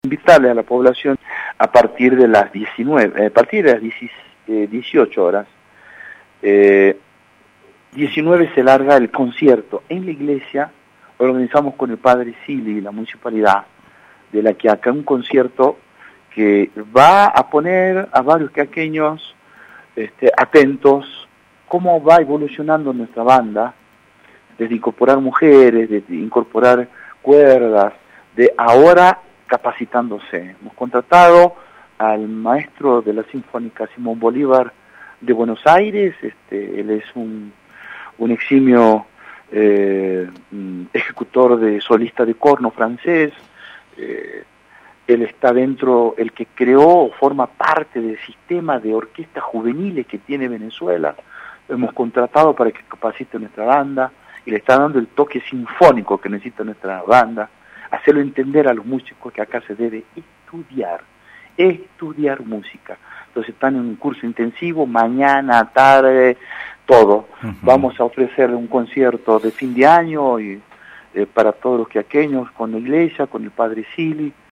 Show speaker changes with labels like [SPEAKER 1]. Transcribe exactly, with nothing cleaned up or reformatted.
[SPEAKER 1] invitarle a la población a partir de las diecinueve, a partir de las dieciocho horas. Eh, diecinueve se larga el concierto en la iglesia. Organizamos con el padre Sili y la municipalidad de La Quiaca un concierto que va a poner a varios quiaqueños este, atentos cómo va evolucionando nuestra banda, desde incorporar mujeres, de incorporar cuerdas, de ahora capacitándose. Hemos contratado al maestro de la Sinfónica Simón Bolívar de Buenos Aires. Este, él es un, un eximio eh, ejecutor de solista de corno francés. Eh, él está dentro, el que creó, forma parte del sistema de orquestas juveniles que tiene Venezuela. Lo hemos contratado para que capacite nuestra banda y le está dando el toque sinfónico que necesita nuestra banda, hacerlo entender a los músicos que acá se debe estudiar, estudiar música. Entonces están en un curso intensivo, mañana, tarde, todo. Uh-huh. Vamos a ofrecerle un concierto de fin de año y, eh, para todos los quiaqueños, con la iglesia, con el padre Sili,